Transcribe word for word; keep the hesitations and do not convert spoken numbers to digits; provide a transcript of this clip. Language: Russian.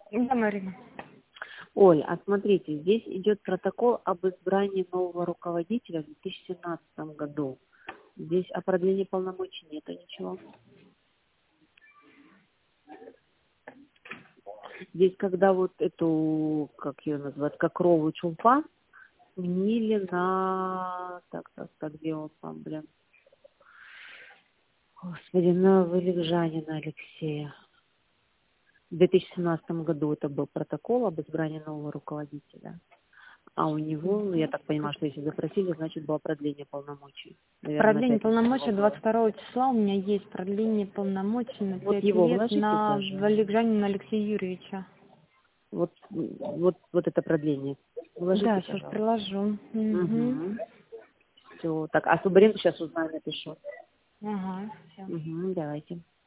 Да, Марина. Оль, а смотрите, здесь идет протокол об избрании нового руководителя в две тысячи семнадцатом году. Здесь о продлении полномочий нету ничего. Здесь, когда вот эту, как ее назвать, как рову чулпа, сменили на... Так, так, так, где он там, блин? Господи, на Вылегжанина Алексея. В две тысячи семнадцатом году это был протокол об избрании нового руководителя. А у него, ну, я так понимаю, что если запросили, значит, было продление полномочий. Наверное, Продление опять из него полномочий было. двадцать второго числа у меня есть продление полномочий на Вот пять его лет вложите на тоже. Валегжанина Алексея Юрьевича. Вот, вот, вот это продление. Вложите, Да, сейчас пожалуйста. приложу. Угу. Угу. Все. Так, а Субаренко сейчас узнаю, напишу. Ага, все. Угу, давайте.